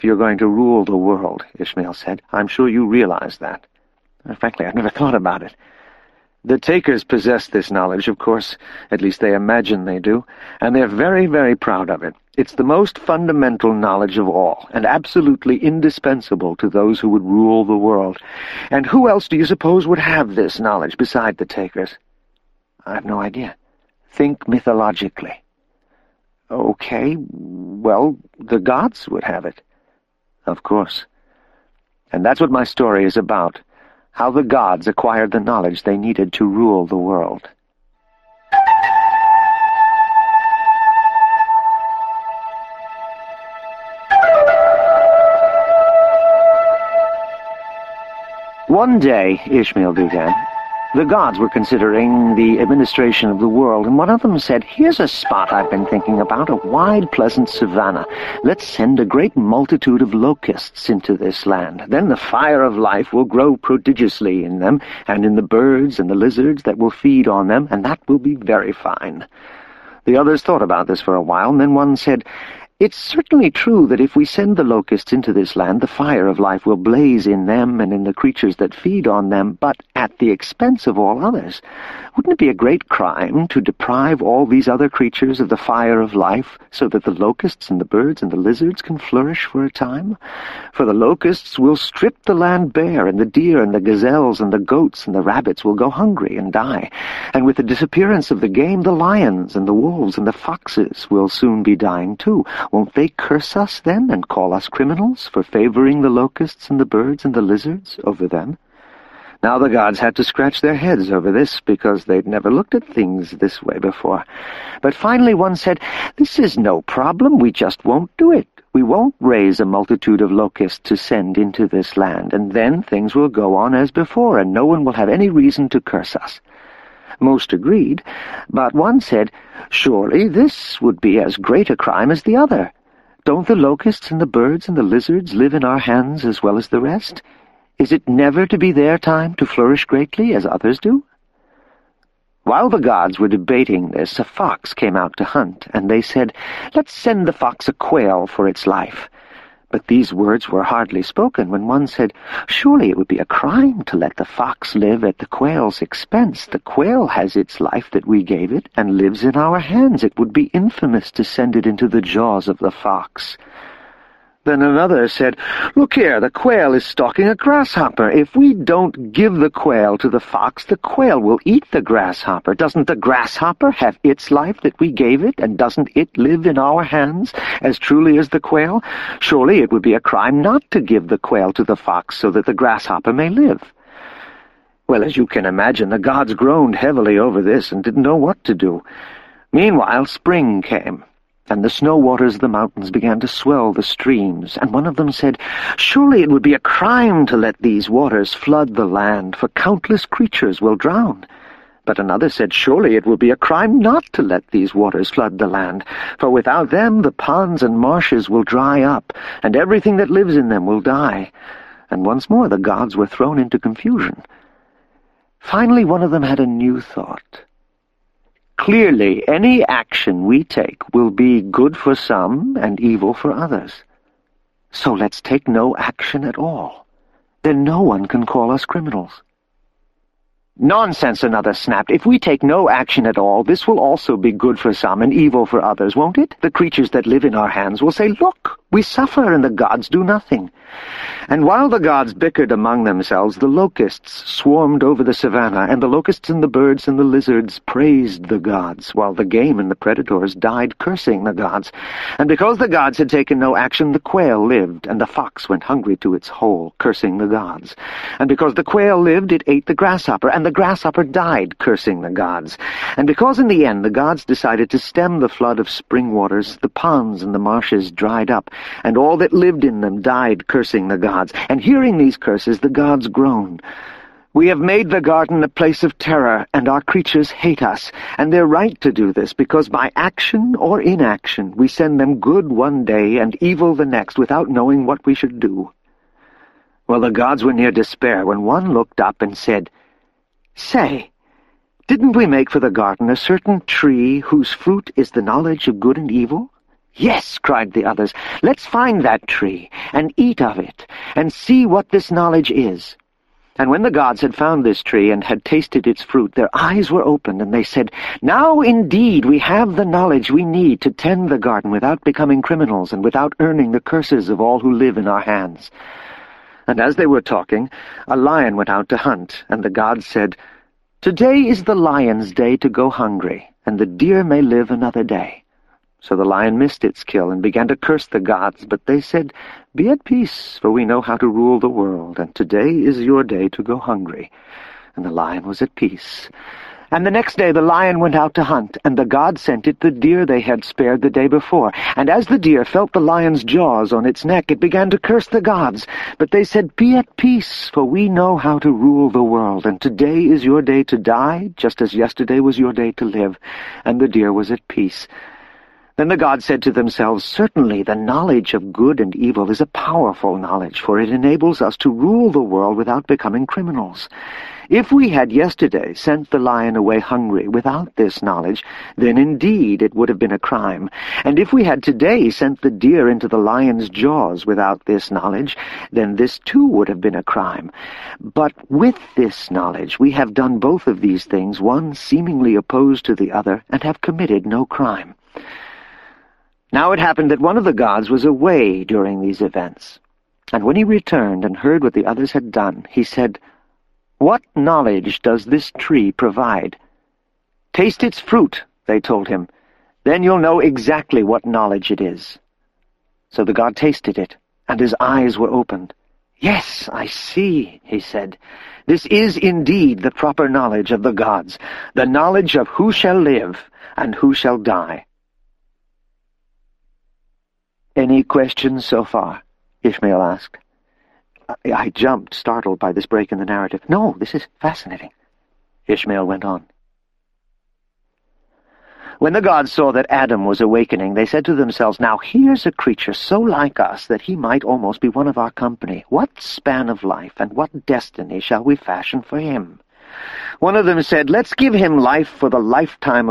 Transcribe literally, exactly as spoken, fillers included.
You're going to rule the world, Ishmael said. I'm sure you realize that. Frankly, I've never thought about it. The takers possess this knowledge, of course. At least they imagine they do. And they're very, very proud of it. It's the most fundamental knowledge of all, and absolutely indispensable to those who would rule the world. And who else do you suppose would have this knowledge beside the takers? I've no idea. Think mythologically. Okay, well, the gods would have it. Of course. And that's what my story is about. How the gods acquired the knowledge they needed to rule the world. One day, Ishmael began, the gods were considering the administration of the world, and one of them said, "Here's a spot I've been thinking about, a wide, pleasant savanna. Let's send a great multitude of locusts into this land. Then the fire of life will grow prodigiously in them, and in the birds and the lizards that will feed on them, and that will be very fine." The others thought about this for a while, and then one said, "It's certainly true that if we send the locusts into this land, the fire of life will blaze in them and in the creatures that feed on them, but at the expense of all others. Wouldn't it be a great crime to deprive all these other creatures of the fire of life so that the locusts and the birds and the lizards can flourish for a time? For the locusts will strip the land bare, and the deer and the gazelles and the goats and the rabbits will go hungry and die. And with the disappearance of the game, the lions and the wolves and the foxes will soon be dying too. Won't they curse us then and call us criminals for favoring the locusts and the birds and the lizards over them?" Now the gods had to scratch their heads over this, because they'd never looked at things this way before. But finally one said, "This is no problem, we just won't do it. We won't raise a multitude of locusts to send into this land, and then things will go on as before, and no one will have any reason to curse us." Most agreed, but one said, "Surely this would be as great a crime as the other. Don't the locusts and the birds and the lizards live in our hands as well as the rest? Is it never to be their time to flourish greatly as others do?" While the gods were debating this, a fox came out to hunt, and they said, "Let's send the fox a quail for its life." But these words were hardly spoken when one said, "Surely it would be a crime to let the fox live at the quail's expense. The quail has its life that we gave it, and lives in our hands. It would be infamous to send it into the jaws of the fox." Then another said, "Look here, the quail is stalking a grasshopper. If we don't give the quail to the fox, the quail will eat the grasshopper. Doesn't the grasshopper have its life that we gave it, and doesn't it live in our hands as truly as the quail? Surely it would be a crime not to give the quail to the fox so that the grasshopper may live." Well, as you can imagine, the gods groaned heavily over this and didn't know what to do. Meanwhile, spring came, and the snow waters of the mountains began to swell the streams, and one of them said, "Surely it would be a crime to let these waters flood the land, for countless creatures will drown." But another said, "Surely it will be a crime not to let these waters flood the land, for without them the ponds and marshes will dry up, and everything that lives in them will die." And once more the gods were thrown into confusion. Finally one of them had a new thought. "Clearly, any action we take will be good for some and evil for others. So let's take no action at all. Then no one can call us criminals." "Nonsense," another snapped. "If we take no action at all, this will also be good for some and evil for others, won't it? The creatures that live in our hands will say, 'Look, we suffer and the gods do nothing.'" And while the gods bickered among themselves, the locusts swarmed over the savannah, and the locusts and the birds and the lizards praised the gods, while the game and the predators died cursing the gods. And because the gods had taken no action, the quail lived, and the fox went hungry to its hole, cursing the gods. And because the quail lived, it ate the grasshopper, and the grasshopper died, cursing the gods. And because in the end the gods decided to stem the flood of spring waters, the ponds and the marshes dried up, and all that lived in them died, cursing the gods. And hearing these curses, the gods groaned. "We have made the garden a place of terror, and our creatures hate us, and they're right to do this, because by action or inaction we send them good one day and evil the next, without knowing what we should do." Well, the gods were near despair when one looked up and said, "Say, didn't we make for the garden a certain tree whose fruit is the knowledge of good and evil? "Yes," cried the others, "let's find that tree, and eat of it, and see what this knowledge is." And when the gods had found this tree and had tasted its fruit, their eyes were opened, and they said, "Now indeed we have the knowledge we need to tend the garden without becoming criminals and without earning the curses of all who live in our hands." And as they were talking, a lion went out to hunt, and the gods said, "Today is the lion's day to go hungry, and the deer may live another day." So the lion missed its kill and began to curse the gods, but they said, "Be at peace, for we know how to rule the world, and today is your day to go hungry." And the lion was at peace. And the next day the lion went out to hunt, and the gods sent it the deer they had spared the day before. And as the deer felt the lion's jaws on its neck, it began to curse the gods. But they said, "Be at peace, for we know how to rule the world, and today is your day to die, just as yesterday was your day to live." And the deer was at peace. Then the gods said to themselves, "Certainly the knowledge of good and evil is a powerful knowledge, for it enables us to rule the world without becoming criminals. If we had yesterday sent the lion away hungry without this knowledge, then indeed it would have been a crime. And if we had today sent the deer into the lion's jaws without this knowledge, then this too would have been a crime. But with this knowledge we have done both of these things, one seemingly opposed to the other, and have committed no crime." Now it happened that one of the gods was away during these events. And when he returned and heard what the others had done, he said, "What knowledge does this tree provide?" "Taste its fruit," they told him. "Then you'll know exactly what knowledge it is." So the god tasted it, and his eyes were opened. "Yes, I see," he said. "This is indeed the proper knowledge of the gods, the knowledge of who shall live and who shall die." "Any questions so far?" Ishmael asked. I, I jumped, startled by this break in the narrative. "No, this is fascinating." Ishmael went on. When the gods saw that Adam was awakening, they said to themselves, "Now here's a creature so like us that he might almost be one of our company. What span of life and what destiny shall we fashion for him?" One of them said, "Let's give him life for the lifetime